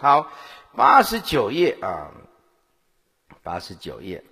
好，89页啊，89页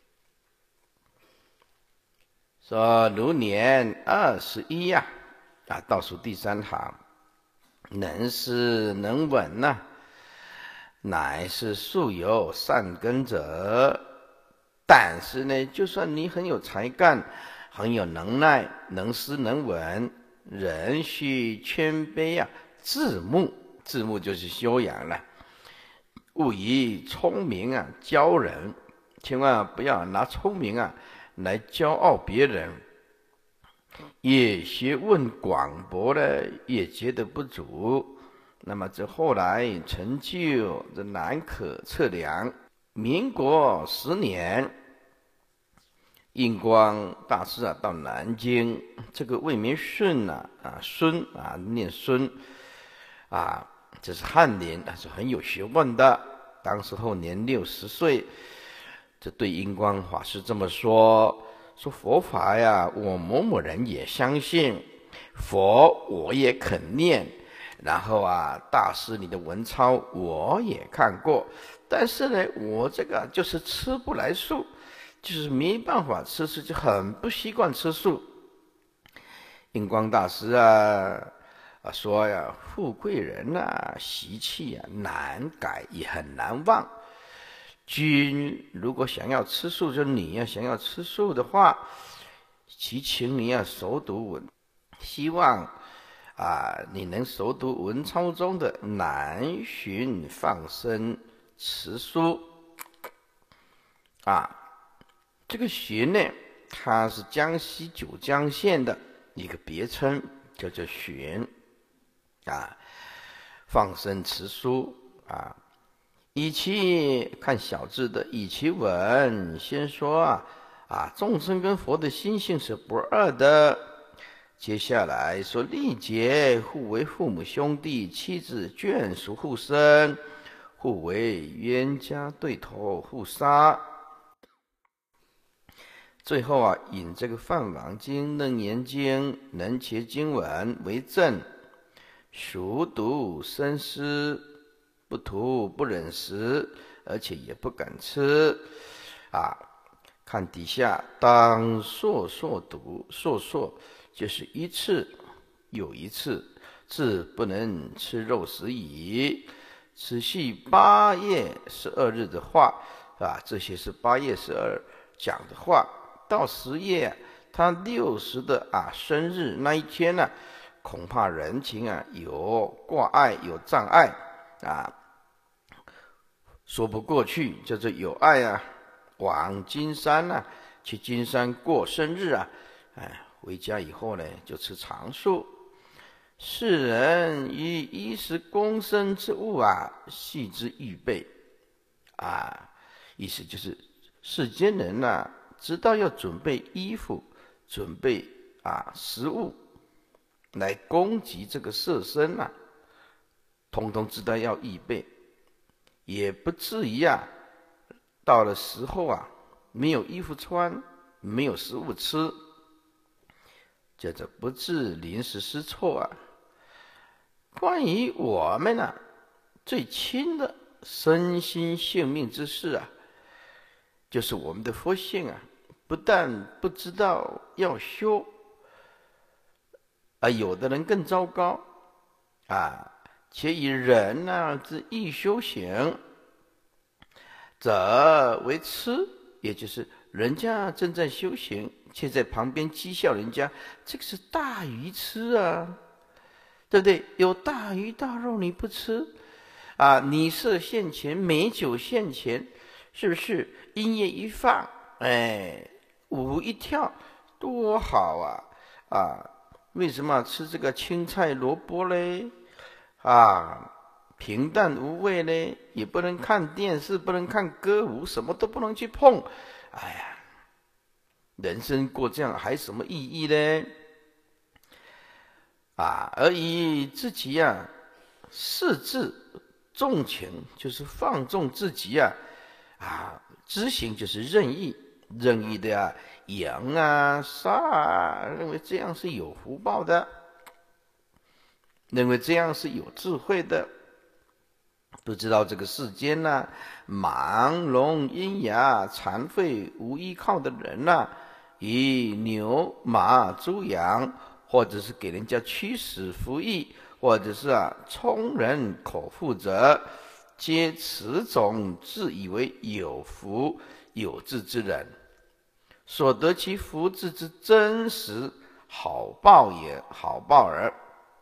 说如年21呀，倒数第3行，能思能闻呐，乃是素有善根者。但是呢，就算你很有才干，很有能耐，能思能闻，仍需谦卑啊，自牧。自牧就是修养了。勿以聪明啊骄人，千万不要拿聪明啊来骄傲别人。越学问广博的，越觉得不足，那么这后来成就这难可测量。民国10年，印光大师到南京，这个魏明顺孙念孙这是翰林，是很有学问的。当时候年60岁，这对印光法师这么说佛法呀，我某某人也相信，佛我也肯念，然后大师你的文钞我也看过，但是呢，我这个就是吃不来素，就是没办法吃素，就很不习惯吃素。印光大师说呀，富贵人习气难改也很难忘。君如果想要吃素，就你想要吃素的话，其请你熟读文，希望你能熟读文钞中的南巡放生持书这个巡呢，它是江西九江县的一个别称，叫做巡放生持书以其看小字的，以其文先说众生跟佛的心性是不二的。接下来说历劫互为父母兄弟妻子眷属互生，互为冤家对头互杀。最后引这个梵网经、楞严经、能伽经文为证，熟读深思，不图不忍食，而且也不敢吃看底下，当烁烁读，烁烁就是一次又一次，自不能吃肉食矣。此系8月12日的话这些是8月12讲的话。到10月他60的生日那一天呢，恐怕人情有挂碍有障碍说不过去，叫做有碍往金山去金山过生日回家以后呢，就吃长素。世人于衣食供生之物系之预备意思就是世间人知道要准备衣服，准备食物来供给这个色身通通知道要预备，也不至于到了时候没有衣服穿，没有食物吃，叫做不致临时失措关于我们最亲的身心性命之事就是我们的佛性不但不知道要修有的人更糟糕且以人之意修行，则为痴，也就是人家正在修行，却在旁边讥笑人家，这个是大愚痴对不对？有大鱼大肉你不吃你色现前，美酒现前，是不是？音乐一放，舞一跳，多好为什么吃这个青菜萝卜嘞？平淡无味嘞，也不能看电视，不能看歌舞，什么都不能去碰。人生过这样还什么意义呢？而以自己视自纵情，就是放纵自己知行就是任意的赢杀认为这样是有福报的，认为这样是有智慧的不知道这个世间呢，盲聋喑哑残废无依靠的人呢，以牛马猪羊，或者是给人家驱使服役，或者是充人口腹者，皆此种自以为有福有志之人，所得其福志之真实好报也，好报耳。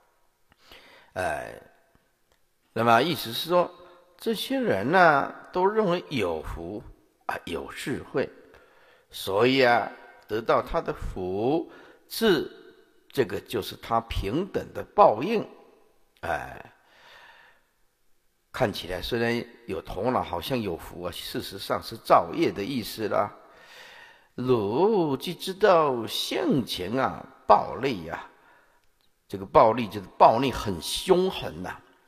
那么意思是说，这些人呢，都认为有福有智慧，所以得到他的福智，这个就是他平等的报应。看起来虽然有头脑，好像有福事实上是造业的意思啦。汝既知道性情暴戾这个暴戾就是暴戾很凶狠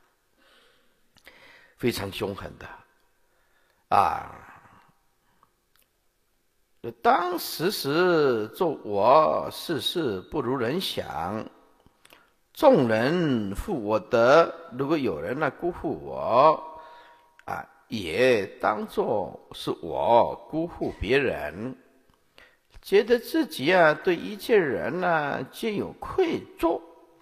非常凶狠的当时做我事事不如人想，众人负我德，如果有人辜负我也当作是我辜负别人，觉得自己对一切人皆有愧疚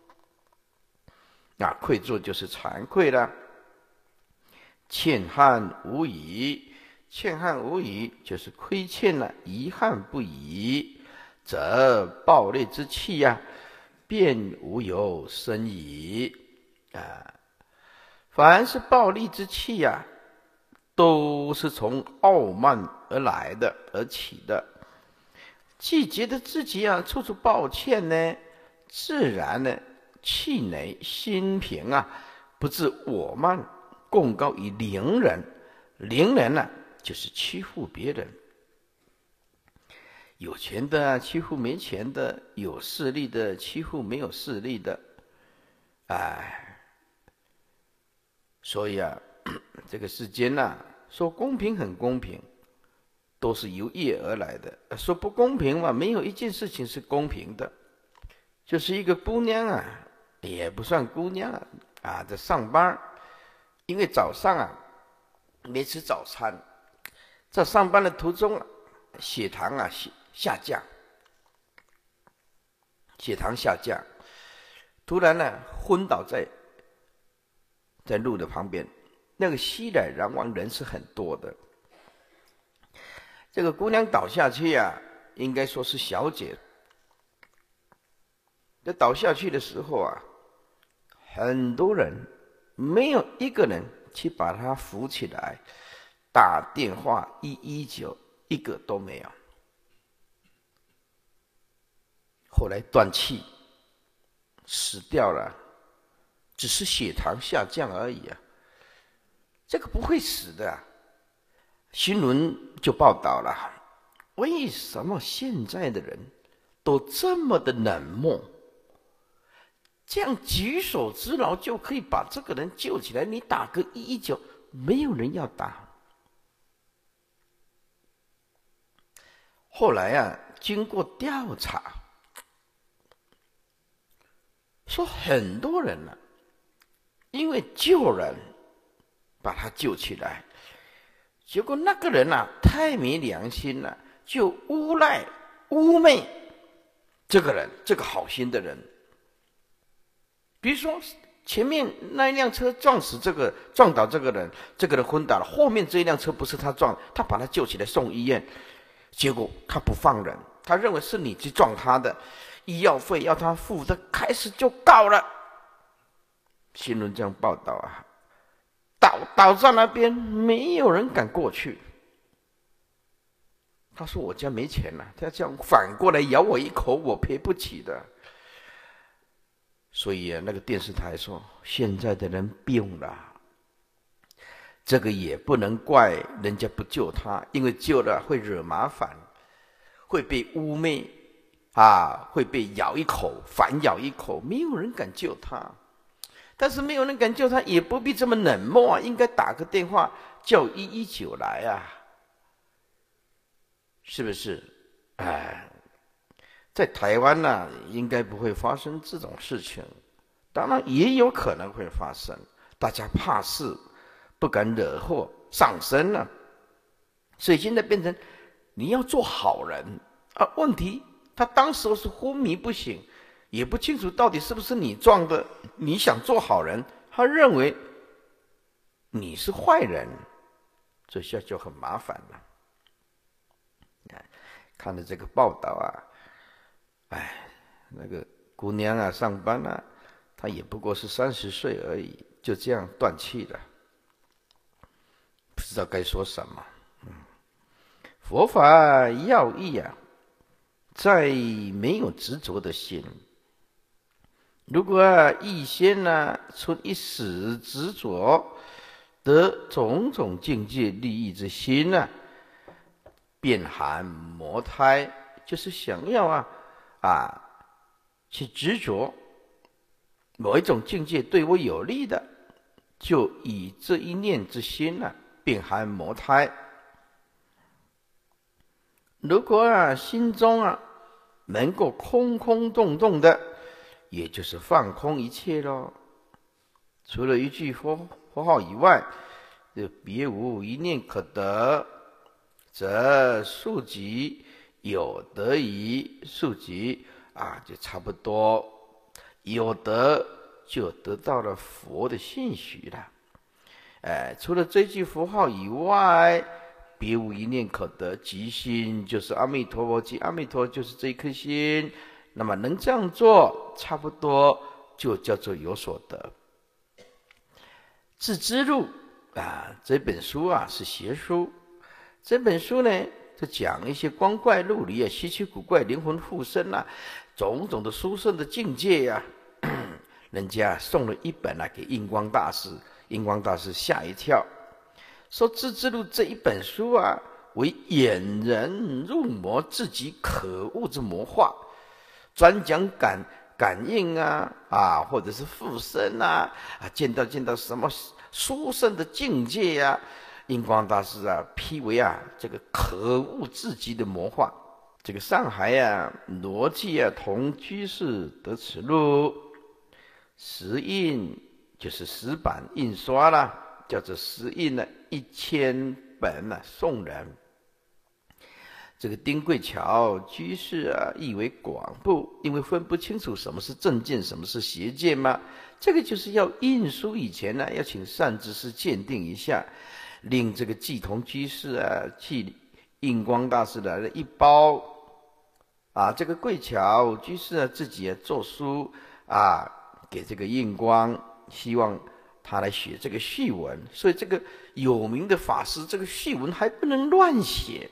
愧疚就是惭愧了。欠憾无已，欠憾无已就是亏欠了，遗憾不已，则暴戾之气便无有生矣。凡是暴戾之气都是从傲慢而来的，而起的。既觉得自己处处抱歉呢，自然呢气馁心平不自我慢，共高于邻人。邻人就是欺负别人，有钱的欺负没钱的，有势力的欺负没有势力的。所以这个世间说公平很公平，都是由业而来的。说不公平嘛，没有一件事情是公平的。就是一个姑娘也不算姑娘在上班，因为早上没吃早餐，在上班的途中血糖下降，突然昏倒在路的旁边。那个熙来攘往人是很多的，这个姑娘倒下去应该说是小姐。在倒下去的时候很多人没有一个人去把她扶起来，打电话119，一个都没有。后来断气死掉了，只是血糖下降而已这个不会死的新闻就报道了，为什么现在的人都这么的冷漠？这样举手之劳就可以把这个人救起来，你打个119，没有人要打。后来经过调查，说很多人因为救人把他救起来，结果那个人太没良心了，就诬赖污蔑这个人，这个好心的人。比如说前面那一辆车撞倒这个人，这个人昏倒了，后面这一辆车不是他撞，他把他救起来送医院，结果他不放人，他认为是你去撞他的，医药费要他付，他开始就告了。新闻这样报道倒在那边，没有人敢过去。他说我家没钱了，他这样反过来咬我一口，我赔不起的。所以那个电视台说现在的人病了，这个也不能怪人家不救他，因为救了会惹麻烦，会被污蔑会被咬一口，反咬一口，没有人敢救他。但是没有人敢救他，也不必这么冷漠应该打个电话叫119来是不是？在台湾应该不会发生这种事情，当然也有可能会发生。大家怕事不敢惹祸上身了。所以现在变成你要做好人啊，问题他当时是昏迷不醒，也不清楚到底是不是你撞的，你想做好人，他认为你是坏人，这下就很麻烦了。看了这个报道啊，那个姑娘啊，上班啊，她也不过是30岁而已，就这样断气了，不知道该说什么。佛法要义啊，在没有执着的心。如果一心呢，存一时执着，得种种境界利益之心呢，便含魔胎，就是想要去执着某一种境界对我有利的，就以这一念之心呢，便含魔胎。如果心中能够空空洞洞的，也就是放空一切咯，除了一句佛号以外，就别无一念可得，则速即有得矣。速即就差不多有得，就得到了佛的信许了。除了这句佛号以外，别无一念可得，即心就是阿弥陀佛，即阿弥陀就是这一颗心。那么能这样做，差不多就叫做有所得。自知录这本书是邪书。这本书呢，就讲一些光怪陆离稀奇古怪、灵魂附身种种的殊胜的境界人家送了一本给印光大师，印光大师吓一跳，说自知录这一本书为引人入魔至极可恶之魔化，专讲感应或者是附身见到什么殊胜的境界印光大师批为这个可恶至极的魔化。这个上海罗记同居士得此录，石印就是石版印刷了，叫做石印1000本送人。这个丁贵桥居士译为广布，因为分不清楚什么是正见，什么是邪见嘛。这个就是要印书以前要请善知识鉴定一下，令这个季同居士替印光大师来了一包这个贵桥居士自己做书给这个印光，希望他来写这个序文。所以这个有名的法师，这个序文还不能乱写。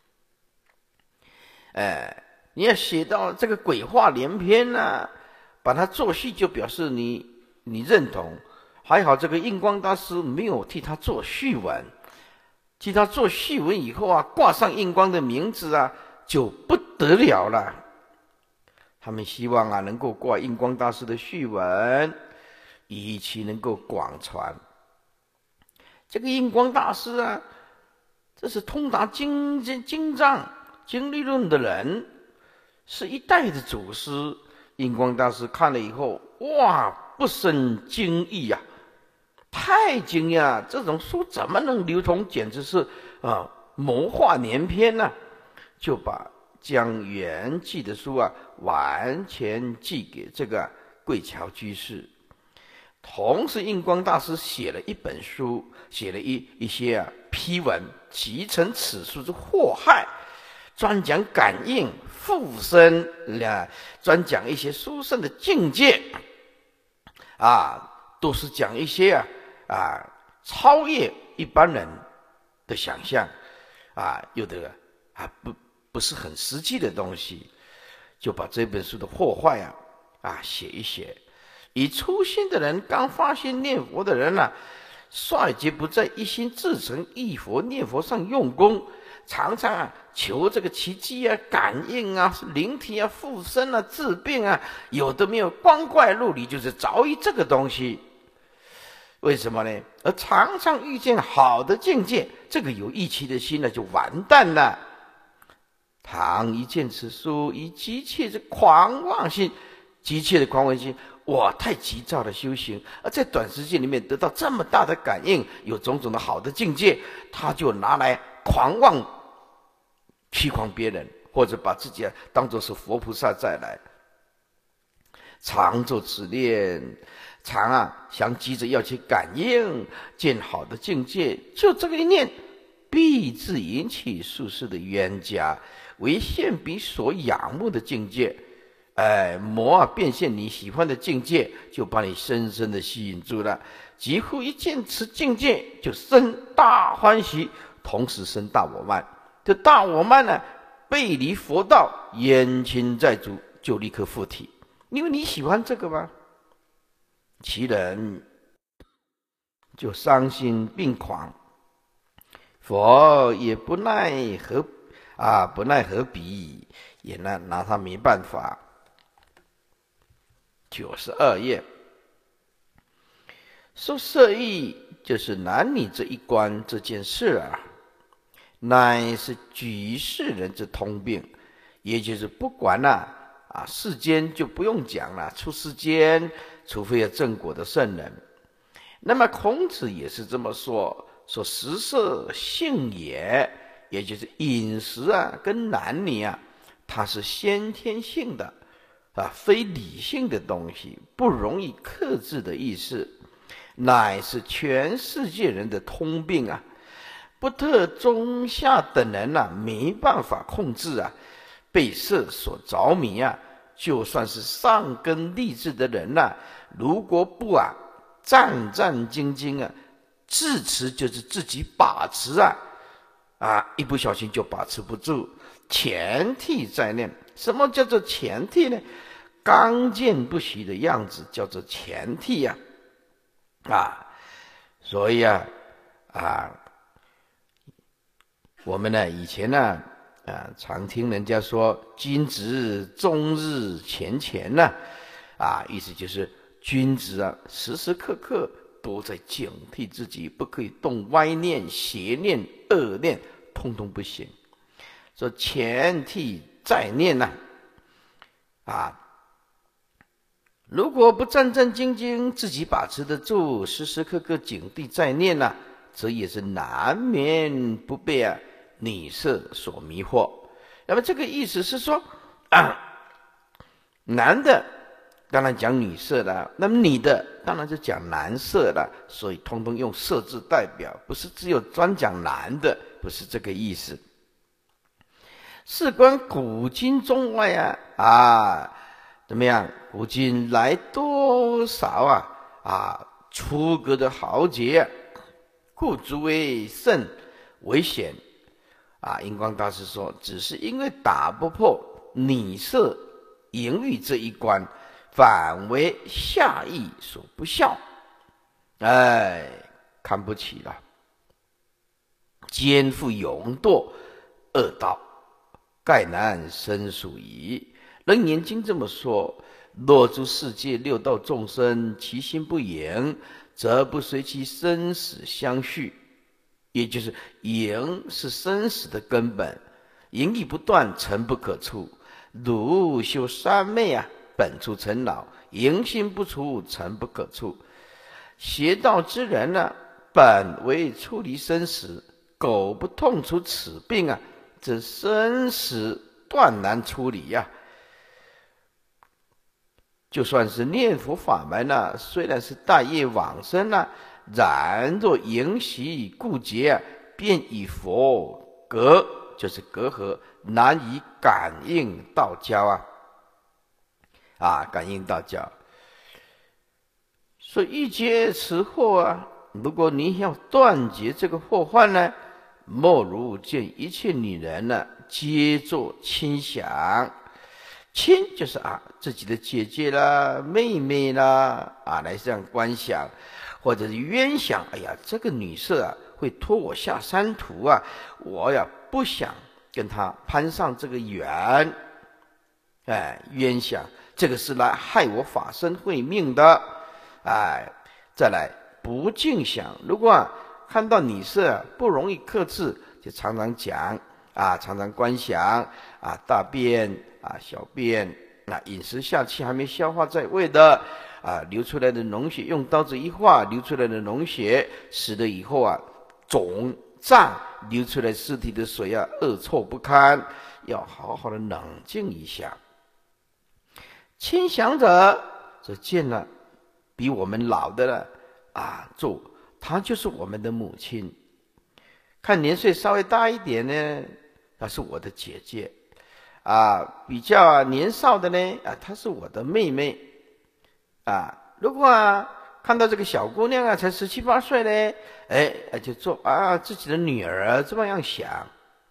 你要写到这个鬼话连篇把它作序，就表示你认同。还好这个印光大师没有替他做序文，替他做序文以后挂上印光的名字就不得了了。他们希望能够挂印光大师的序文，以其能够广传。这个印光大师这是通达经藏经理论的人，是一代的祖师。印光大师看了以后，不胜惊异太惊讶，这种书怎么能流通，简直是谋划连篇就把将原寄的书完全寄给这个贵桥居士。同时印光大师写了一本书，写了一些批文，集成此书之祸害，专讲感应附身专讲一些殊胜的境界都是讲一些超越一般人的想象有的不是很实际的东西，就把这本书的祸坏写一写。以初心的人，刚发心念佛的人率皆不在一心至诚忆佛念佛上用功，常常求这个奇迹感应灵体附身治病有的没有，光怪陆离，就是着意这个东西。为什么呢？而常常遇见好的境界，这个有义气的心就完蛋了。倘一见此书，以急切的狂妄心，急切的狂妄心哇，太急躁的修行，而在短时间里面得到这么大的感应，有种种的好的境界，他就拿来狂妄欺诳别人，或者把自己当作是佛菩萨再来，常做此念，常想急着要去感应见好的境界，就这个一念，必自引起术士的冤家，为现彼所仰慕的境界。魔变现你喜欢的境界，就把你深深的吸引住了，几乎一见此境界就生大欢喜，同时生大我慢。这大我慢呢，背离佛道，冤亲债主，就立刻附体。因为你喜欢这个吗？其人就伤心病狂，佛也不奈何彼，也拿他没办法。92页说色欲就是男女这一关这件事乃是举世人之通病，也就是不管世间就不用讲了，出世间除非有正果的圣人。那么孔子也是这么说食色性也就是饮食跟男女它是先天性的非理性的东西，不容易克制的意思，乃是全世界人的通病不特中下等人没办法控制被色所着迷就算是上根立志的人如果不战战兢兢自持，就是自己把持一不小心就把持不住。前替在念，什么叫做前替呢？刚健不息的样子叫做前替所以我们以前常听人家说君子终日前意思就是君子时时刻刻都在警惕自己，不可以动歪念、邪念、恶念，通通不行。说前替在念如果不战战兢兢，自己把持得住，时时刻刻警惕在念则也是难免不被女色所迷惑。那么这个意思是说男的当然讲女色了，那么女的当然就讲男色了，所以通通用色字代表，不是只有专讲男的，不是这个意思。事关古今中外怎么样？古今来多少出格的豪杰故足为甚危险印光大师说，只是因为打不破女色淫欲这一关，反为下意所不孝，看不起了，肩负勇堕恶道，盖难生属矣。楞严经这么说，若诸世界六道众生，其心不淫，则不随其生死相续。也就是淫是生死的根本，淫欲不断，诚不可出。如修三昧本出尘恼，淫心不除，诚不可出。邪道之人本为出离生死，苟不痛除此病这生死断难出离就算是念佛法门虽然是大业往生然若淫习故结便与佛隔，就是隔阂，难以感应道交感应道交。所以欲解此祸如果你要断绝这个祸患呢，莫如见一切女人皆作亲想。亲就是自己的姐姐啦、妹妹啦来这样观想，或者是冤想，哎呀，这个女色会拖我下山途我不想跟她攀上这个缘，冤想，这个是来害我法身慧命的，再来不净想，如果看到女色不容易克制，就常常讲常常观想大便小便饮食下去还没消化在胃的流出来的脓血，用刀子一划，流出来的脓血，死了以后肿胀，流出来尸体的水恶臭不堪，要好好的冷静一下。亲想者则见了比我们老的了她就是我们的母亲。看年岁稍微大一点呢，她是我的姐姐比较年少的呢她是我的妹妹如果看到这个小姑娘才17、18岁呢，就做自己的女儿这么样想。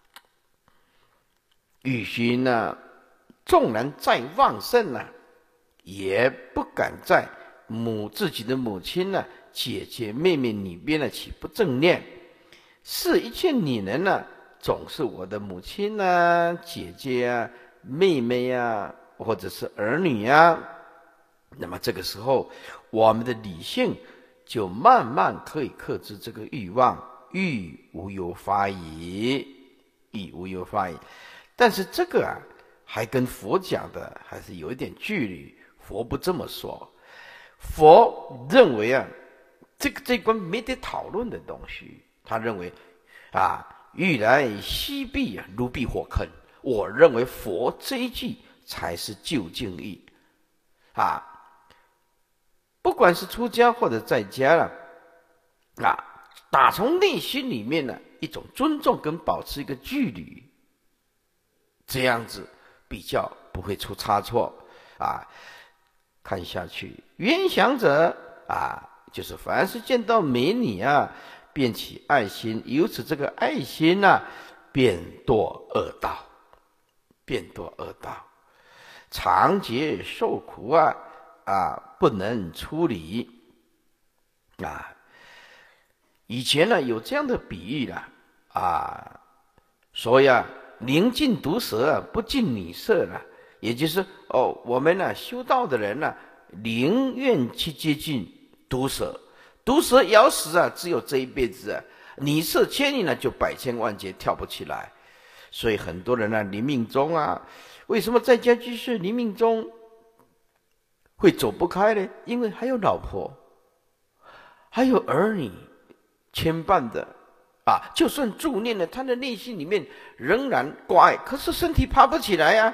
禹勋纵然再旺盛也不敢在自己的母亲姐姐妹妹里边起不正念。是一切女人总是我的母亲姐姐妹妹或者是儿女那么这个时候我们的理性就慢慢可以克制这个欲望，欲无有法矣，欲无有法矣。但是这个还跟佛讲的还是有一点距离。佛不这么说，佛认为这关没得讨论的东西。他认为欲来昔避如避火坑。我认为佛这一句才是究竟义不管是出家或者在家打从内心里面一种尊重跟保持一个距离，这样子比较不会出差错看下去，冤想者就是凡是见到美女便起爱心，由此这个爱心便堕恶道，便堕恶道，常劫受苦不能出离以前有这样的比喻所以宁近毒蛇不近女色也就是我们修道的人宁愿去接近毒蛇。毒蛇咬死只有这一辈子你色牵引就百千万劫跳不起来。所以很多人临命终为什么在家居士临命终会走不开呢？因为还有老婆，还有儿女牵绊的就算助念了，他的内心里面仍然挂碍，可是身体爬不起来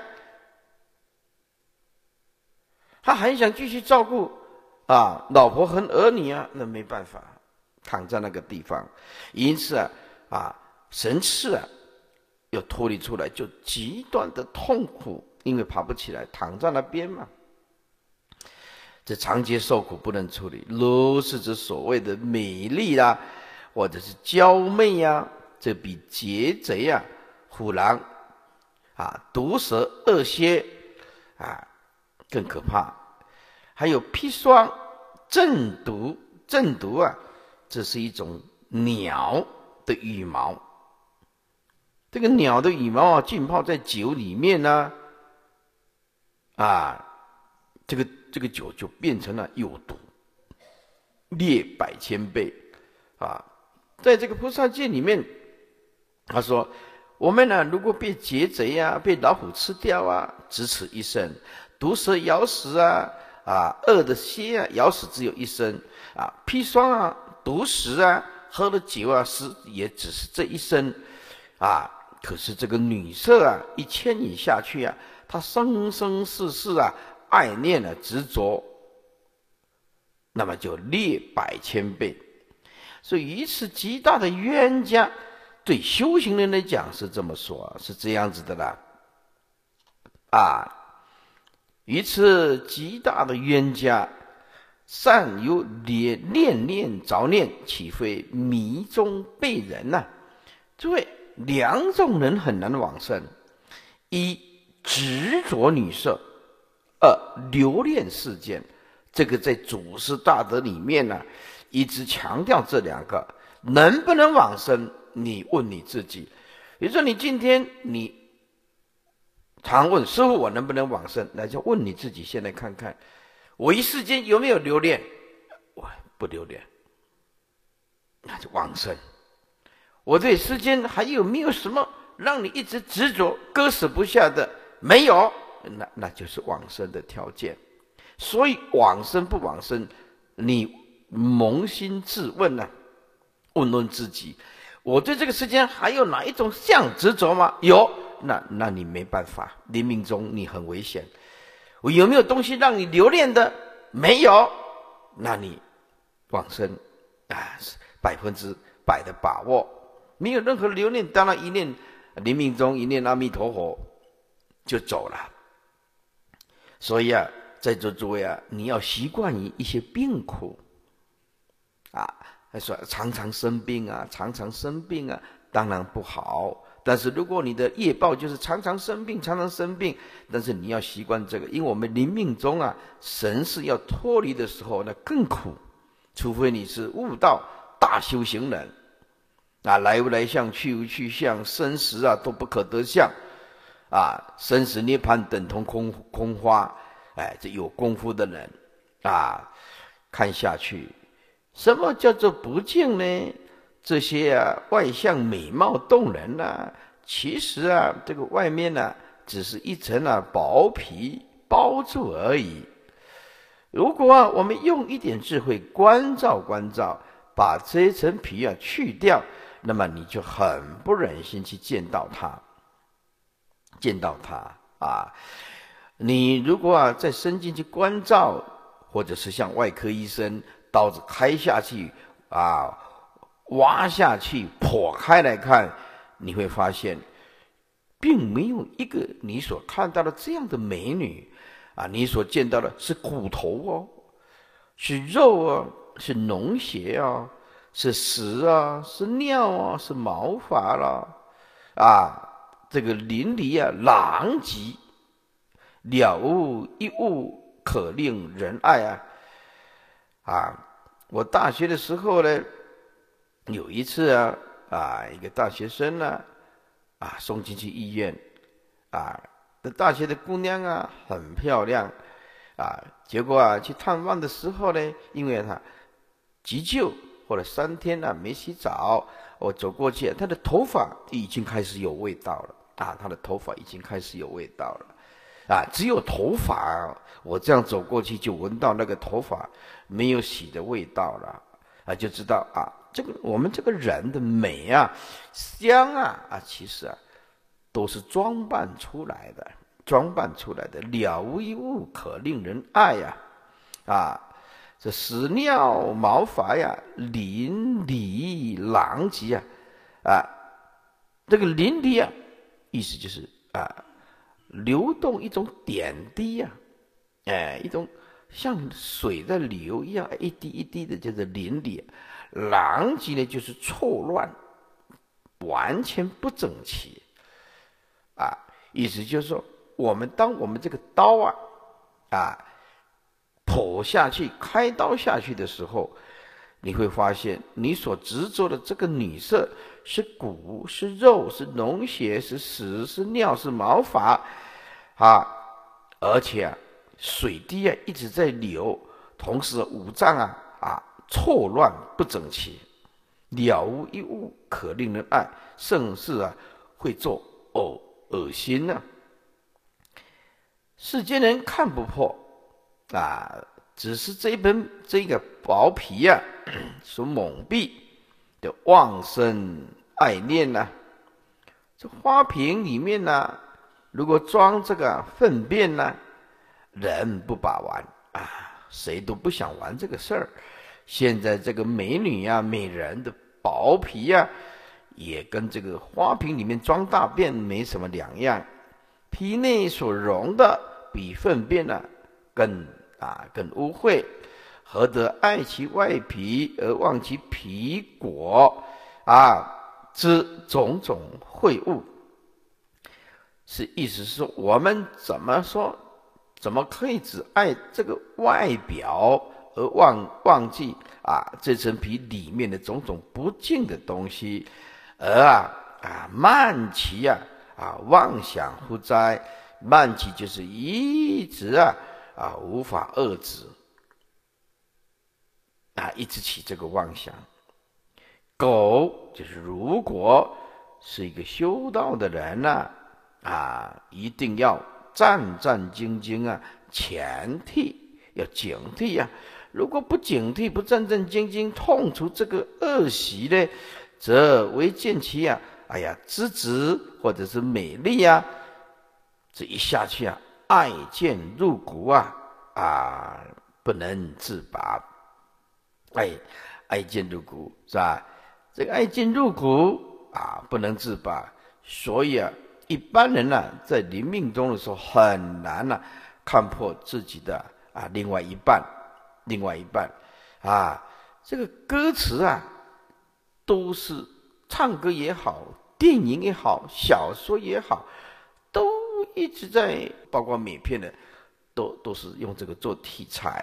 他很想继续照顾老婆和儿女那没办法，躺在那个地方。因此神识要脱离出来，就极端的痛苦，因为爬不起来，躺在那边嘛。这长劫受苦不能处理，如是指所谓的美丽或者是娇媚这比劫贼虎狼毒蛇恶蝎更可怕。还有砒霜鸩毒，鸩毒这是一种鸟的羽毛，这个鸟的羽毛浸泡在酒里面这个酒就变成了有毒，烈百千倍在这个菩萨戒里面，他说我们如果被劫贼被老虎吃掉只此一生，毒蛇咬死恶的蝎咬死只有一生砒霜毒食喝了酒死也只是这一生可是这个女色一牵引下去她生生世世爱念执着，那么就烈百千倍。所以一次极大的冤家，对修行人来讲是这么说，是这样子的啦一次极大的冤家，善由念着念，岂非迷中被人诸位，两种人很难往生：一执着女色，二留恋世间。这个在祖师大德里面一直强调这两个。能不能往生，你问你自己。比如说你今天你常问师父我能不能往生，那就问你自己，现在看看我一世间有没有留恋？我不留恋，那就往生。我这世间还有没有什么让你一直执着割舍不下的？没有，那就是往生的条件。 所以往生不往生，你扪心自问啊，问问自己，我对这个世间还有哪一种相执着吗？有，那你没办法，临命中你很危险。我有没有东西让你留恋的？没有，那你往生是100%的把握，没有任何留恋，当然一念临命中一念阿弥陀佛就走了。所以啊，在座诸位啊，你要习惯于一些病苦啊，说常常生病啊，常常生病啊，当然不好。但是如果你的业报就是常常生病，常常生病，但是你要习惯这个，因为我们临命中啊，神识要脱离的时候，那更苦。除非你是悟道大修行人啊，来无来相，去无去相，生死啊都不可得相啊，生死涅槃等同空花。这有功夫的人啊，看下去，什么叫做不净呢？这些啊，外相美貌动人啊，其实啊，这个外面呢，只是一层薄皮包住而已。如果我们用一点智慧关照，把这一层皮去掉，那么你就很不忍心去见到它啊。你如果再伸进去关照，或者是像外科医生刀子开下去啊，挖下去剖开来看，你会发现并没有一个你所看到的这样的美女啊，你所见到的是骨头哦，是肉啊，是脓血啊，是屎啊，是尿啊，是毛发啦这个淋漓狼藉，了无一物可令人爱我大学的时候呢，有一次一个大学生送进去医院这大学的姑娘很漂亮结果去探望的时候呢，因为她急救或者3天没洗澡，我走过去，她的头发已经开始有味道了她的头发已经开始有味道了只有头发我这样走过去就闻到那个头发没有洗的味道了就知道这个我们这个人的美香其实都是装扮出来的，了无一物可令人爱这屎尿毛发淋漓狼藉这个淋漓意思就是流动一种点滴一种像水在流一样，一滴一滴的，叫做淋漓。狼藉呢，就是错乱，完全不整齐意思就是说，当我们这个刀剖下去，开刀下去的时候，你会发现你所执着的这个女色是骨，是肉，是脓血，是屎，是尿，是毛发而且水滴一直在流，同时五脏错乱不整齐，了无一物可令人爱，甚至会做恶心世间人看不破只是这个薄皮所蒙蔽的妄生爱念这花瓶里面如果装这个粪便人不把玩谁都不想玩这个事儿。现在这个美女美人的薄皮也跟这个花瓶里面装大便没什么两样，皮内所容的比粪便更污秽，何得爱其外皮而忘其皮果之种种秽物。是意思是说，我们怎么可以只爱这个外表而忘记这层皮里面的种种不净的东西，而慢其妄想乎哉？慢其就是一直无法遏止一直起这个妄想。苟就是如果是一个修道的人一定要战战兢兢前替要警惕呀。如果不警惕，不战战兢兢，痛除这个恶习呢，则为见其啊，哎呀，资质或者是美丽啊，这一下去啊，爱见入骨啊，不能自拔。爱见入骨是吧？这个爱见入骨啊，不能自拔。所以啊，一般人呢，在临命终的时候很难看破自己的另外一半这个歌词都是唱歌也好，电影也好，小说也好，都一直在，包括美片的，都是用这个做题材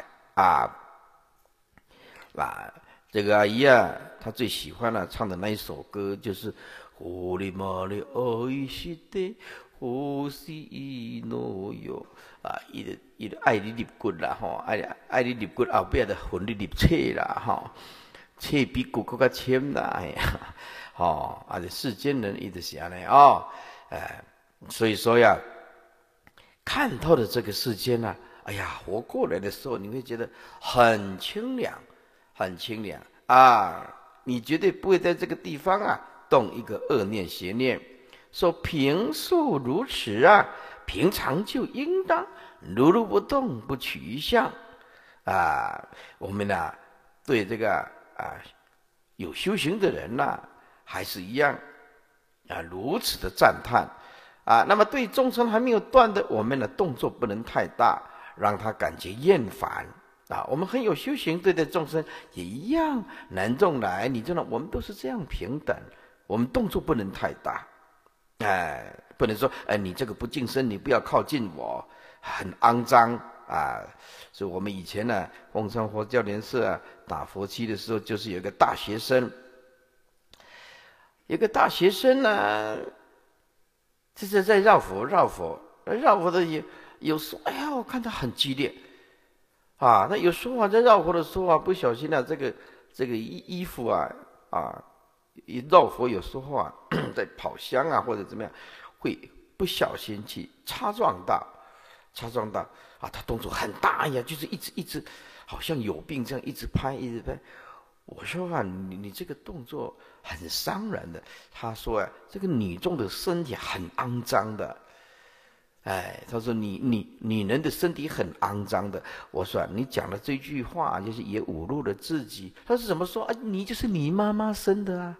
这个阿姨她最喜欢唱的那一首歌就是呼哩嘛哩爱惜的呼吸诺哟伊就爱你入骨啦吼，爱你入骨后壁就分你入册啦吼，册比骨更加深啦，哎呀，这世间人伊就是安尼所以说呀，看透了这个世间哎呀，活过来的时候，你会觉得很清凉，很清凉你绝对不会在这个地方动一个恶念邪念。说平素如此平常就应当如如不动，不取一相我们对这个有修行的人还是一样如此的赞叹那么对众生还没有断的，我们的动作不能太大，让他感觉厌烦我们很有修行，对待众生也一样，男众来女众来，我们都是这样平等，我们动作不能太大不能说你这个不净身，你不要靠近我，很肮脏所以我们以前凤山佛教联社打佛七的时候，就是有一个大学生就是在绕佛的有时候我看他很激烈那有时候在绕佛的时候不小心这个衣服一绕佛，有时候在跑香或者怎么样，会不小心去擦撞到他动作很大就是一直好像有病这样一直拍。我说你这个动作很伤人的。他说这个女众的身体很肮脏的。他说女人的身体很肮脏的。我说你讲的这句话就是也侮辱了自己。他是怎么说你就是你妈妈生的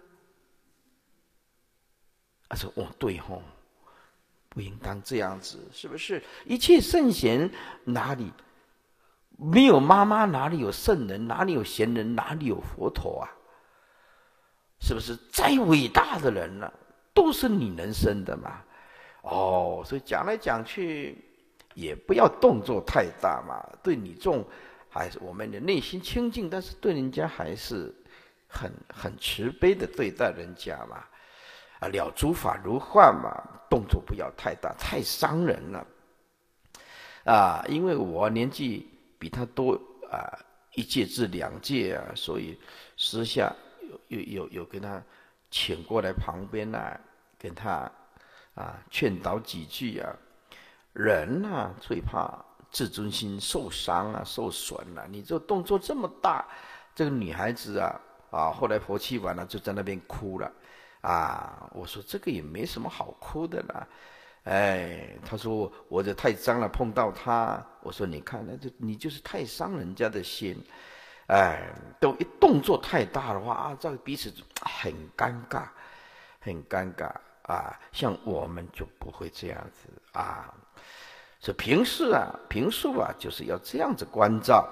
他说对不应当这样子，是不是？一切圣贤哪里没有妈妈，哪里有圣人，哪里有贤人，哪里有佛陀是不是？再伟大的人都是女人生的嘛。所以讲来讲去也不要动作太大嘛，对女众还是我们的内心清净，但是对人家还是很慈悲的对待人家嘛。了诸法如幻嘛，动作不要太大，太伤人了因为我年纪比他多一届至2届所以私下有跟他请过来旁边跟他劝导几句人最怕自尊心受伤受损你这动作这么大，这个女孩子后来佛七完了就在那边哭了我说这个也没什么好哭的啦。他说我这太脏了，碰到他。我说你看你就是太伤人家的心。都一动作太大的话这个彼此很尴尬像我们就不会这样子所以平素就是要这样子关照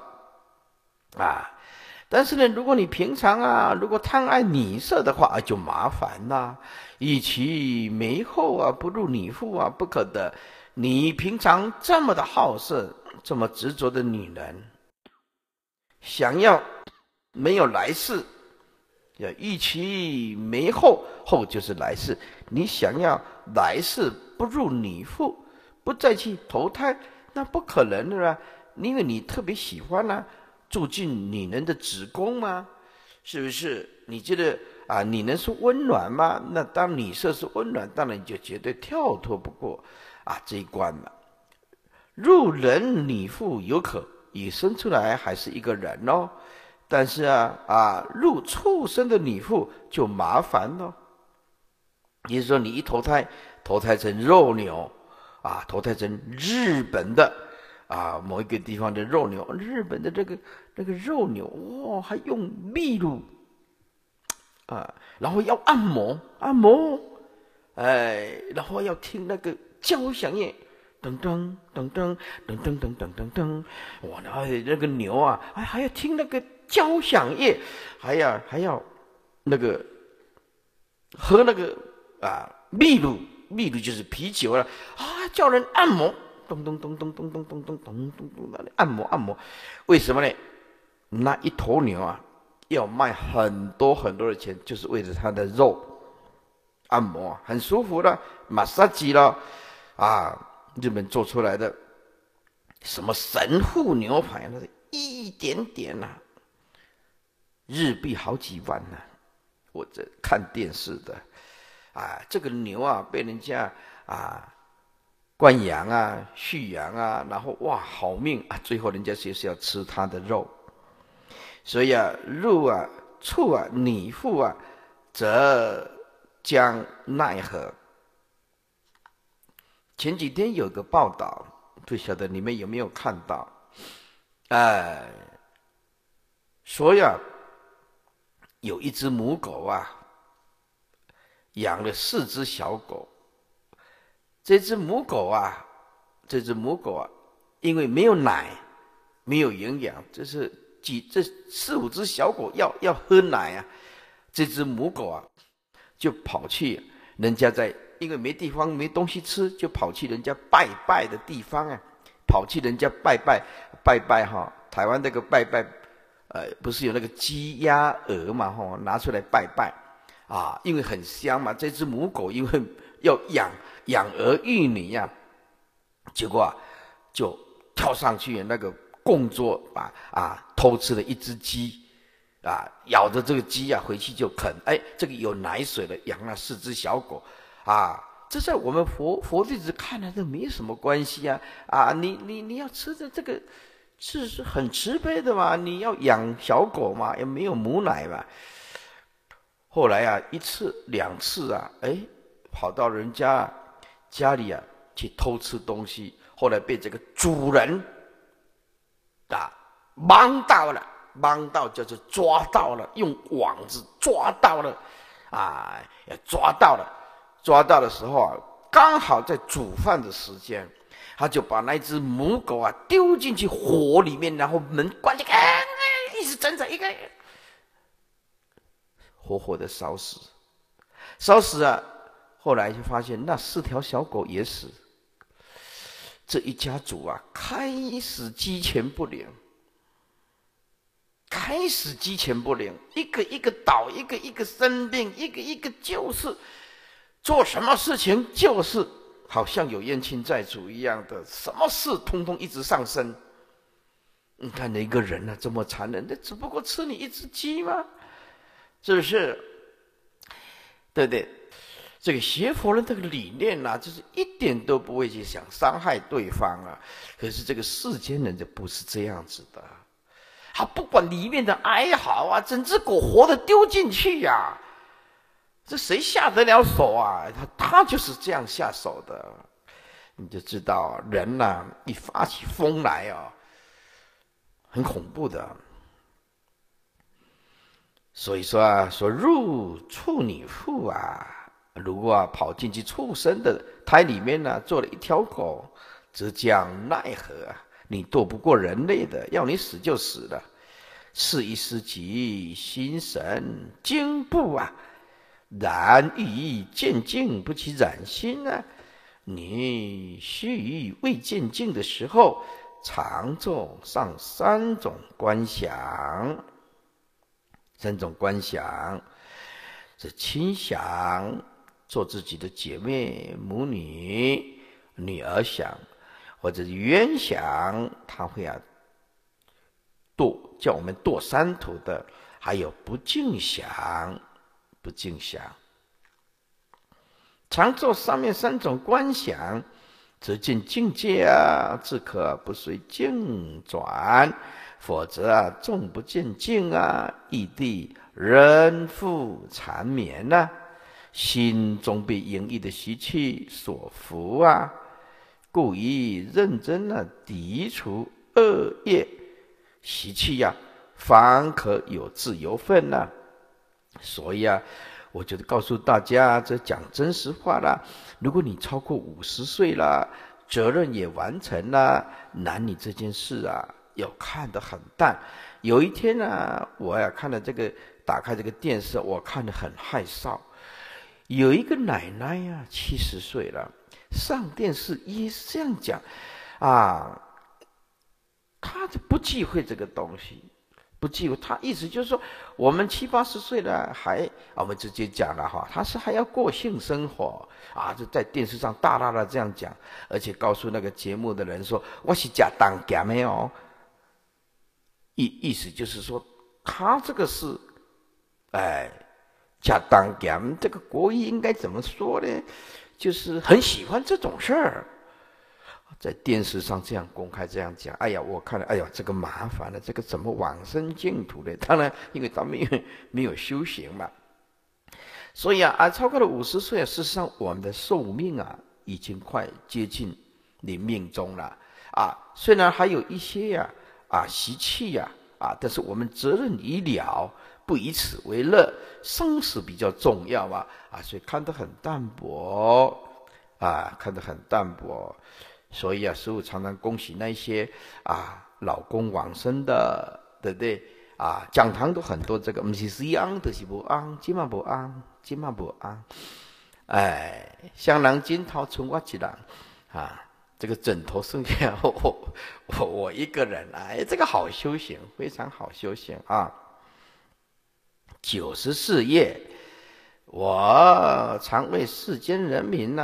但是呢，如果你平常如果贪爱女色的话就麻烦啦。以其眉厚不入女腹不可得。你平常这么的好色，这么执着的女人，想要没有来世，要欲其眉厚，厚就是来世。你想要来世不入女腹，不再去投胎，那不可能的因为你特别喜欢住进女人的子宫吗？是不是？你觉得女人是温暖吗？那当女色是温暖，当然你就绝对跳脱不过这一关了。入人女腹有可， 已生出来还是一个人哦，但是入畜生的女妇就麻烦了。也就是说，你一投胎成肉牛投胎成日本的某一个地方的肉牛，日本的那个肉牛还用秘鲁然后要按摩，然后要听那个交响乐，噔噔噔噔噔噔噔噔噔噔，哇！然后那个牛还要听那个交响乐，还要那个喝那个秘鲁就是啤酒了叫人按摩，咚咚咚咚咚咚咚咚咚咚咚，按摩，为什么呢？那一头牛要卖很多很多的钱，就是为了它的肉按摩，很舒服的马杀鸡了日本做出来的什么神户牛排，那是一点点日币好几万我这看电视的这个牛被人家灌养蓄养然后哇好命最后人家就是要吃它的肉。所以入畜女妇则将奈何。前几天有个报道，不晓得你们有没有看到说有一只母狗养了4只小狗。这只母狗因为没有奶，没有营养，这4、5只小狗要喝奶这只母狗就跑去人家因为没地方没东西吃，就跑去人家拜拜的地方跑去人家拜拜台湾那个拜拜不是有那个鸡鸭鹅嘛拿出来拜拜因为很香嘛。这只母狗因为要养儿育女结果就跳上去那个供桌偷吃了一只鸡咬着这个鸡回去就啃，这个有奶水了，养了4只小狗这在我们佛弟子看来这没什么关系你要吃的这个是很慈悲的嘛，你要养小狗嘛，也没有母奶嘛。后来1次2次跑到人家家里去偷吃东西，后来被这个主人忙到叫做抓到了，用网子抓到了抓到的时候刚好在煮饭的时间，他就把那只母狗丢进去火里面，然后门关起一直整一个活活的烧死后来就发现那4条小狗也死。这一家族开始鸡犬不宁，一个一个倒，一个一个生病，一个一个就是做什么事情就是好像有冤亲债主一样的，什么事通通一直上升。你看那个人这么残忍，那只不过吃你一只鸡吗？是不是？对不对？这个学佛人这个理念就是一点都不会去想伤害对方可是这个世间人就不是这样子的，他不管里面的哀嚎整只狗活的丢进去这谁下得了手他就是这样下手的。你就知道人一发起疯来很恐怖的。所以说入畜女妇如果跑进去畜生的胎里面做了一条狗，则将奈何你斗不过人类的，要你死就死了。是一思己心神惊怖然欲以见境，不其染心你须于未见境的时候，常做上3种观想。3种观想是亲想，做自己的姐妹母女女儿想，或者是冤想，他会叫我们堕三途的。还有不净想，常做上面3种观想， 则见境界啊，自可不随境转；否则啊，纵不见境啊，异地仍复缠绵啊，心中被淫逸的习气所缚啊，故以认真涤除恶业习气呀，方可有自由分呐。所以啊，我就告诉大家，这讲真实话啦。如果你超过50岁了，责任也完成了，男女这件事啊，要看得很淡。有一天呢，我呀看了这个，打开这个电视，我看得很害臊。有一个奶奶呀，70岁了，上电视也是这样讲啊，她就不忌讳这个东西。不忌讳，他意思就是说，我们70、80岁了，还我们直接讲了哈，他是还要过性生活啊，就在电视上大大的这样讲，而且告诉那个节目的人说，我是假当假没有，意思就是说，他这个是，假当假，这个国语应该怎么说呢？就是很喜欢这种事儿。在电视上这样公开这样讲，哎呀，我看了，哎呀，这个麻烦了，这个怎么往生净土呢？当然，因为他没有修行嘛，所以啊，超过了50岁啊，事实上我们的寿命啊，已经快接近你命中了啊。虽然还有一些习气但是我们责任已了，不以此为乐，生死比较重要嘛所以看得很淡薄看得很淡薄。所以师父常常恭喜那些老公往生的，对不对讲堂都很多这个，不是死安就是不安，今晚不安，今晚不安。香囊金桃存我一人这个枕头剩下我一个人这个好修行，非常好修行94夜，我常为世间人民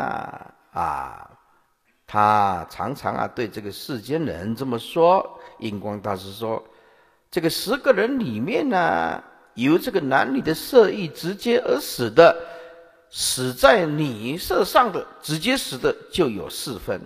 他常常对这个世间人这么说。印光大师说，这个10个人里面由这个男女的色欲直接而死的，死在女色上的，直接死的就有4分，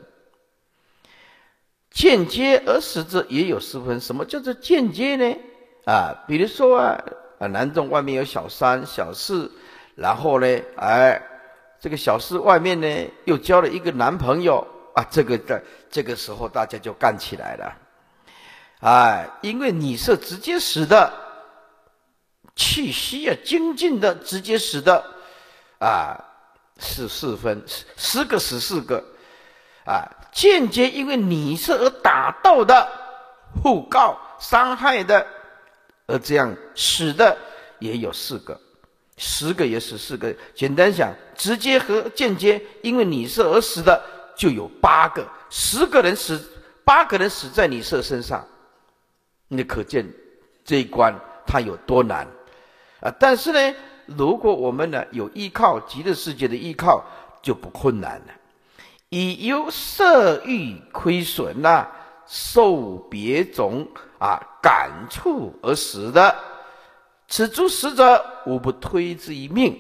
间接而死者也有4分。什么叫做间接呢？比如说男众外面有小3、小4，然后呢，这个小4外面呢又交了一个男朋友这个时候大家就干起来了因为女色直接死的，气息精进的直接死的是4分，10个死4个间接因为女色而打斗的、互告伤害的，而这样死的也有4个，10个也死4个。简单讲，直接和间接因为女色而死的就有8个，10个人死，8个人死在女色身上，你可见这一关它有多难但是呢，如果我们有依靠极乐世界的依靠，就不困难了。以由色欲亏损受别种感触而死的，此诸死者无不推之于命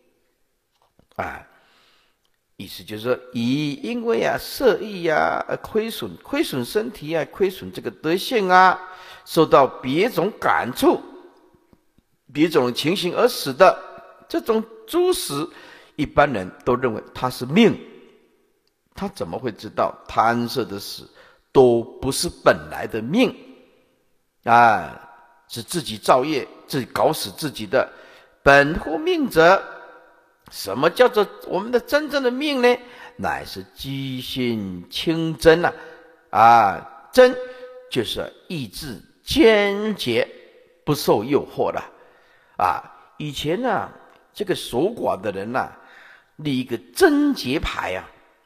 意思就是说，因为色欲亏损身体亏损这个德性受到别种感触、别种情形而死的这种诸死，一般人都认为它是命。他怎么会知道贪色的死都不是本来的命是自己造业，自己搞死自己的。本乎命者，什么叫做我们的真正的命呢？乃是机心清真真就是意志坚决，不受诱惑的以前这个守寡的人立一个贞节牌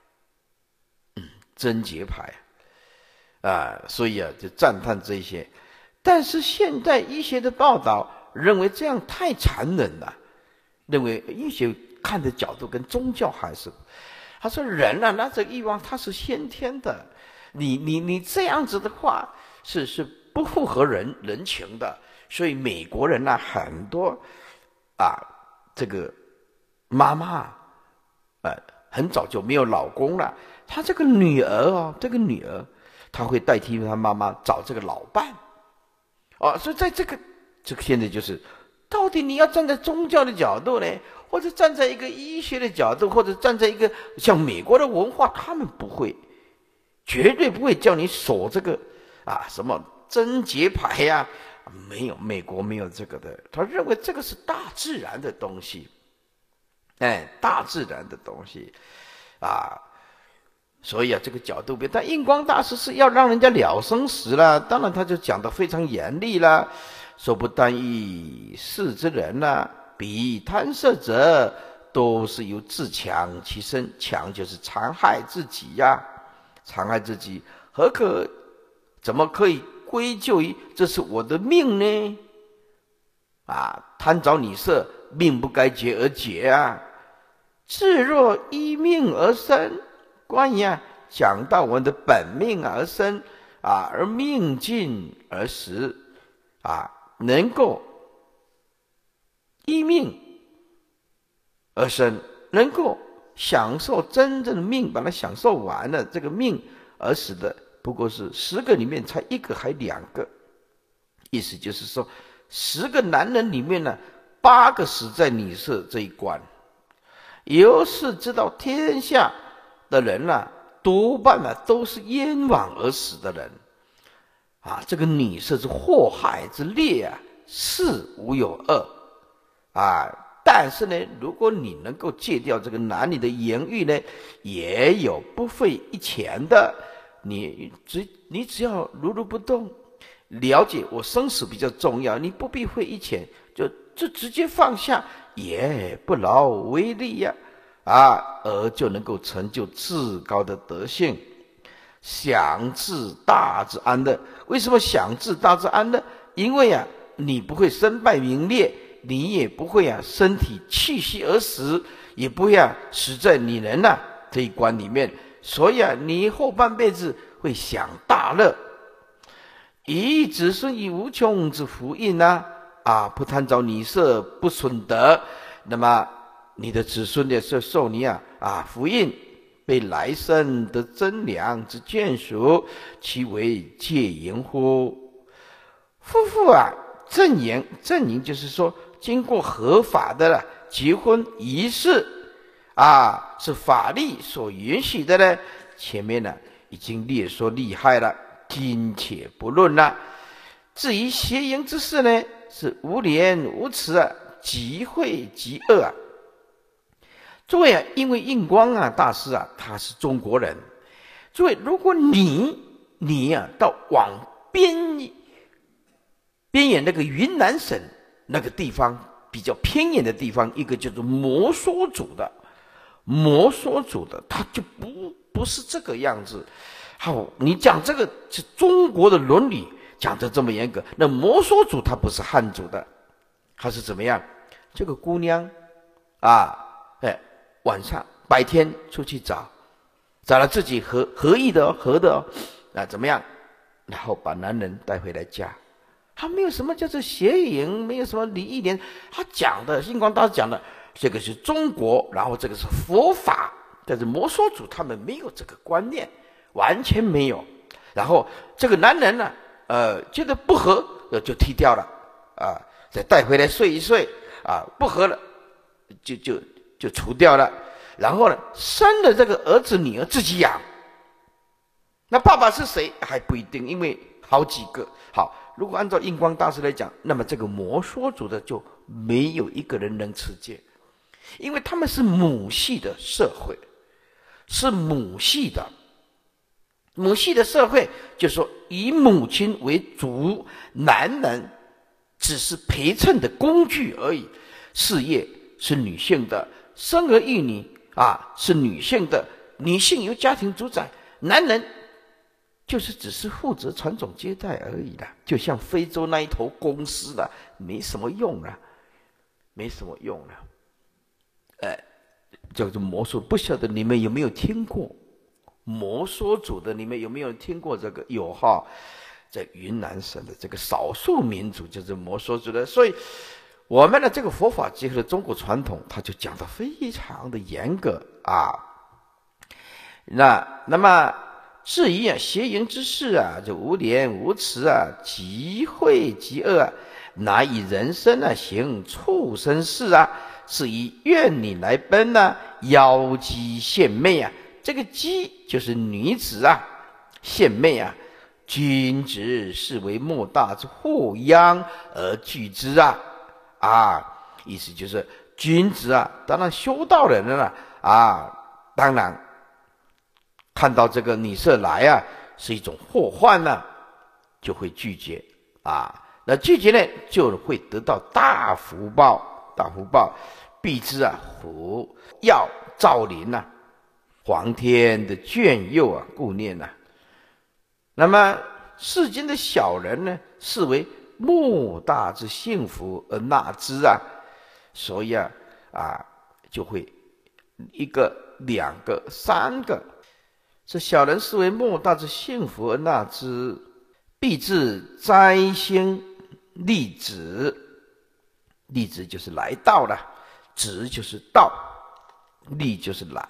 贞节牌所以就赞叹这些。但是现代医学的报道认为这样太残忍了，认为医学看的角度跟宗教还是，他说人那这个欲望它是先天的，你这样子的话是不符合人情的。所以美国人很多这个妈妈很早就没有老公了。他这个女儿她会代替她妈妈找这个老伴。所以在这个现在就是，到底你要站在宗教的角度呢，或者站在一个医学的角度，或者站在一个像美国的文化，他们不会，绝对不会叫你守这个什么贞节牌呀，没有，美国没有这个的。他认为这个是大自然的东西，大自然的东西所以这个角度变。但印光大师是要让人家了生死了，当然他就讲得非常严厉了，说不但以世之人彼贪色者，都是由自强其身，强就是残害自己残害自己，怎么可以归咎于这是我的命呢？贪着女色，命不该绝而绝自若依命而生。关于讲到我们的本命而生而命尽而死能够依命而生，能够享受真正的命，把它享受完了，这个命而死的不过是10个里面才1个还2个，意思就是说10个男人里面8个死在女色这一关。由是知道天下的人多半都是冤枉而死的人这个女色之祸害之烈是无有二但是呢，如果你能够戒掉这个男女的淫欲呢，也有不费一钱的。你只要如如不动，了解我生死比较重要，你不必费一钱，就直接放下，也不劳为力而就能够成就至高的德性，享至大之安乐。为什么享至大之安乐？因为你不会身败名裂，你也不会身体气息而死，也不会死在女人这一关里面。所以你后半辈子会享大乐，以子孙以无穷之福荫不贪着女色，不损德，那么你的子孙也是受你福荫，被来生得真良之眷属，其为戒淫乎？夫妇正淫就是说经过合法的结婚仪式是法律所允许的呢。前面已经列说厉害了，今且不论了。至于邪淫之事呢，是无廉无耻极秽极恶诸位因为印光大师他是中国人。诸位，如果你到往边远那个云南省那个地方比较偏远的地方，一个叫做摩梭族的，他就不是这个样子。好，你讲这个是中国的伦理讲得这么严格，那摩梭族他不是汉族的，他是怎么样？这个姑娘晚上白天出去找了自己合意的合的怎么样？然后把男人带回来家。他没有什么叫做邪淫，没有什么礼义廉，他讲的印光大师讲的这个是中国，然后这个是佛法，但是摩梭族他们没有这个观念，完全没有。然后这个男人觉得不合就踢掉了再带回来睡一睡不合了就除掉了。然后生了这个儿子女儿自己养，那爸爸是谁还不一定，因为好几个。好，如果按照印光大师来讲，那么这个摩梭族的就没有一个人能持戒，因为他们是母系的社会，是母系的社会，就是说以母亲为主，男人只是陪衬的工具而已，事业是女性的，生儿育女是女性的，女性由家庭主宰，男人就是只是负责传宗接代而已啦，就像非洲那一头公司啦，没什么用啦。叫做摩梭，不晓得你们有没有听过摩梭族的？你们有没有听过这个？有在云南省的这个少数民族就是摩梭族的。所以我们的这个佛法结合了中国传统，它就讲得非常的严格那么至于邪淫之事这无廉无耻极秽极恶乃以人身行畜生事是以怨女来奔妖姬献媚这个姬就是女子献媚君子是为莫大之祸殃而惧之意思就是君子当然修道人了当然看到这个女色来是一种祸患就会拒绝那拒绝呢就会得到大福报，必之福耀照临皇天的眷佑顾念那么世间的小人呢，视为莫大之幸福而纳之所以就会一个、两个、三个，这小人视为莫大之幸福而纳之，必至灾星立子，立子就是来到了，子就是到，立就是来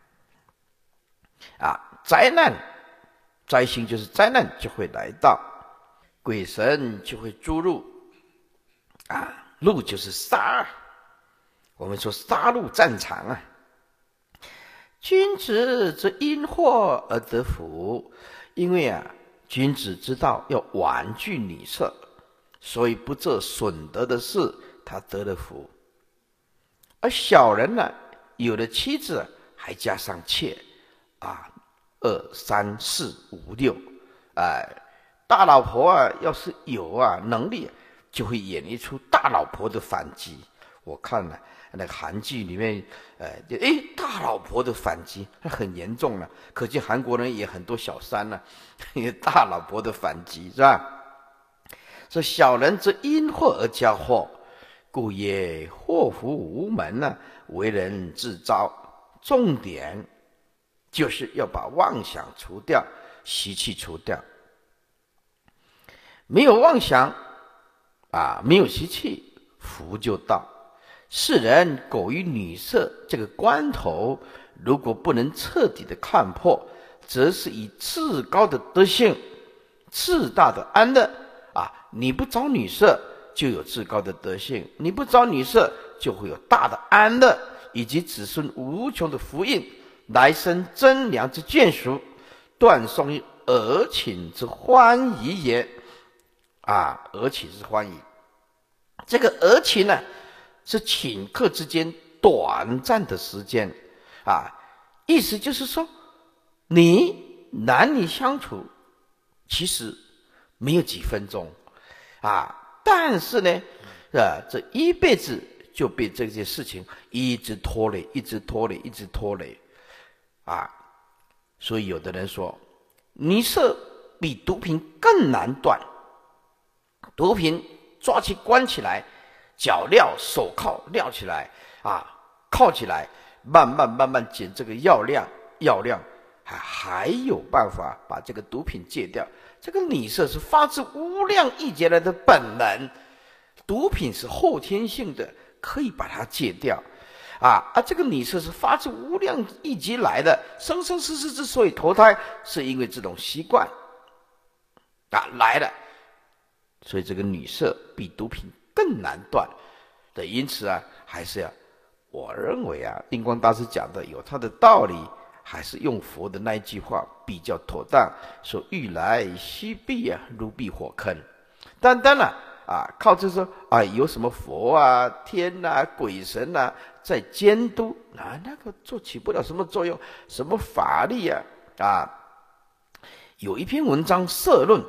灾难。灾星就是灾难就会来到，鬼神就会诸入入就是杀我们说杀戮战场君子则因祸而得福，因为君子知道要婉拒女色，所以不做损德的事，他得了福。而小人呢，有了妻子还加上妾2、3、4、5、6大老婆要是有能力，就会演绎出大老婆的反击。我看了那个韩剧里面大老婆的反击很严重了，可见韩国人也很多小三大老婆的反击是吧？这小人则因祸而加祸，故曰祸福无门为人自招。重点就是要把妄想除掉，习气除掉。没有妄想没有习气，福就到。世人苟于女色这个关头，如果不能彻底的看破，则是以至高的德性、至大的安乐你不着女色，就有至高的德性；你不着女色，就会有大的安乐，以及子孙无穷的福荫。来生真良之眷属，断送于尔寝之欢宜也尔寝之欢宜。这个尔寝呢，是顷刻之间短暂的时间意思就是说，你男女相处其实没有几分钟但是呢这一辈子就被这件事情一直拖累，一直拖累，一直拖累所以有的人说，女色比毒品更难断。毒品抓去关起来，脚镣手铐镣起来铐起来，慢慢减这个药量还有办法把这个毒品戒掉。这个女色是发自无量亿劫来的本能，毒品是后天性的，可以把它戒掉这个女色是发自无量亿劫来的，生生世世之所以投胎，是因为这种习惯来了，所以这个女色比毒品更难断的。因此还是我认为印光大师讲的有他的道理，还是用佛的那一句话比较妥当，说欲来须避如避火坑。单单靠这说有什么佛天鬼神在监督那个做起不了什么作用，什么法力有一篇文章社论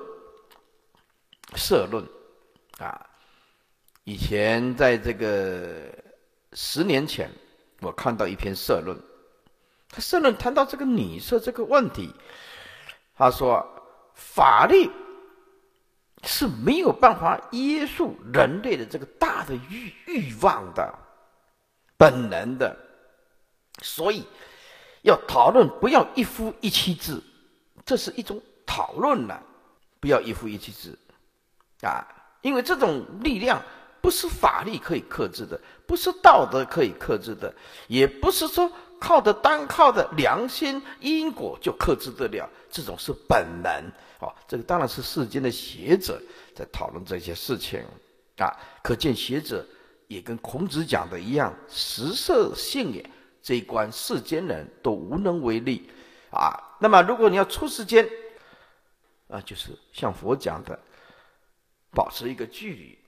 以前在这个10年前，我看到一篇社论，他社论谈到这个女色这个问题，他说法律是没有办法约束人类的这个大的欲望的本能的，所以要讨论不要一夫一妻制，这是一种讨论不要一夫一妻制因为这种力量不是法律可以克制的，不是道德可以克制的，也不是说单靠的良心因果就克制得了，这种是本能。这个当然是世间的学者在讨论这些事情可见学者也跟孔子讲的一样，食色性也，这一关世间人都无能为力那么如果你要出世间就是像佛讲的，保持一个距离，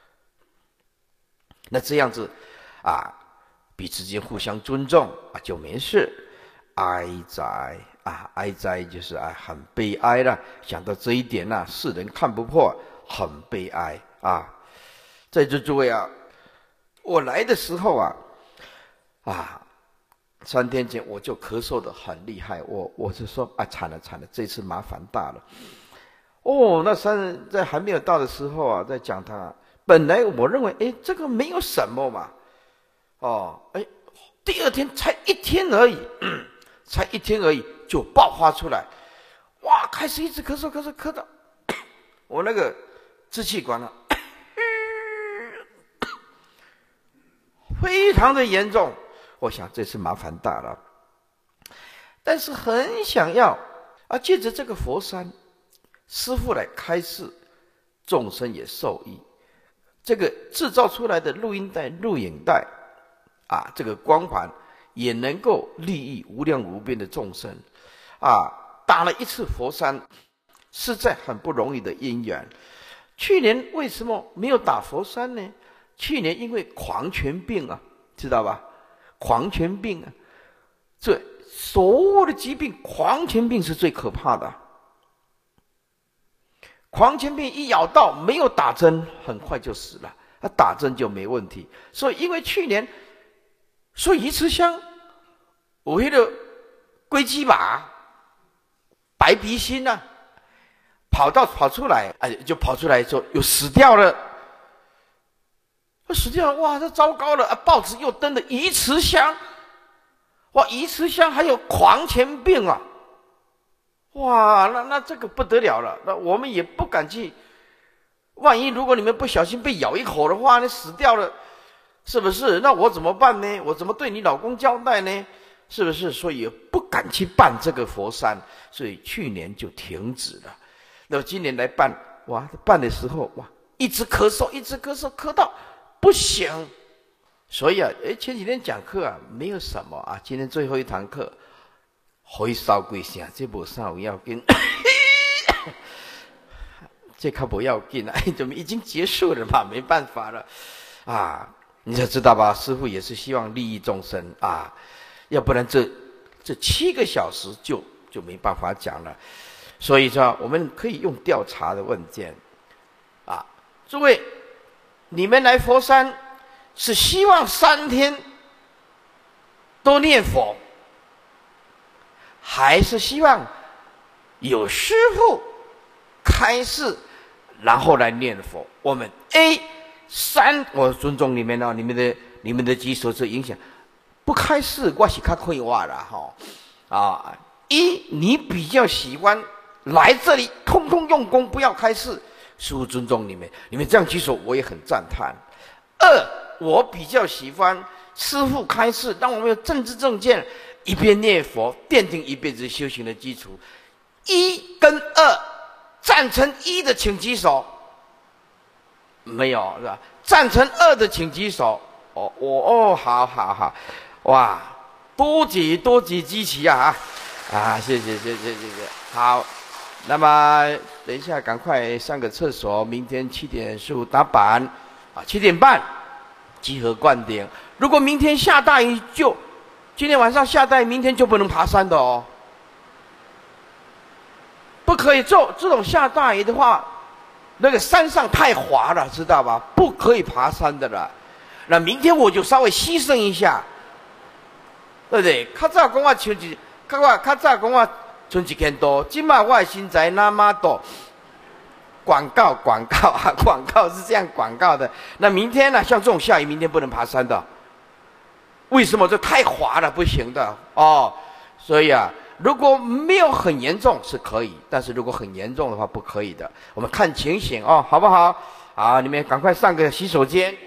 那这样子彼此间互相尊重就没事。哀哉哀哉就是很悲哀了。想到这一点世人看不破，很悲哀在座诸位我来的时候3天前我就咳嗽的很厉害，我是说惨了，这次麻烦大了。那在还没有到的时候在讲堂本来我认为这个没有什么嘛第二天才一天而已就爆发出来，开始一直咳嗽到我那个支气管非常的严重。我想这次麻烦大了，但是很想要借着这个佛山师父来开示，众生也受益。这个制造出来的录音带、录影带这个光盘也能够利益无量无边的众生打了一次佛山，实在很不容易的因缘。去年为什么没有打佛山呢？去年因为狂犬病知道吧？狂犬病这所有的疾病，狂犬病是最可怕的。狂犬病一咬到没有打针，很快就死了。打针就没问题。所以因为去年说鱼池乡有那个龟鸡吧，白鼻心跑出来就跑出来说又死掉了。死掉了，这糟糕了报纸又登了鱼池乡，鱼池乡还有狂犬病那这个不得了了。那我们也不敢去，万一如果你们不小心被咬一口的话，你死掉了，是不是？那我怎么办呢？我怎么对你老公交代呢？是不是？所以也不敢去办这个佛山，所以去年就停止了。那么今年来办，办的时候一直咳嗽，咳到不行。所以前几天讲课没有什么今天最后一堂课可以烧几声，这没啥有要紧这可不要紧怎么已经结束了嘛，没办法了你就知道吧，师父也是希望利益众生要不然这7个小时就没办法讲了。所以说我们可以用调查的问卷诸位，你们来佛山是希望3天都念佛，还是希望有师父开示然后来念佛？我们 A3， 我尊重你们你们的举手是影响不开示，我是较快活啦你比较喜欢来这里通通用功，不要开示，师父尊重你们这样举手我也很赞叹。2，我比较喜欢师父开示，让我们有政治正见，一边念佛奠定一辈子修行的基础。1跟2，赞成1的请举手。没有是吧？赞成2的请举手。好，多举支持谢谢。好，那么等一下赶快上个厕所，明天7点15打板7点半集合灌顶。如果明天下大雨，今天晚上下大雨，明天就不能爬山的不可以做这种下大雨的话，那个山上太滑了，知道吧？不可以爬山的了。那明天我就稍微牺牲一下，对不对？较早讲我像一，较早讲我存1千多，今晚我的身材那么多。广告是这样广告的。那明天呢？像这种下雨，明天不能爬山的。为什么？这太滑了，不行的所以如果没有很严重是可以，但是如果很严重的话不可以的。我们看情形好不好？好，你们赶快上个洗手间。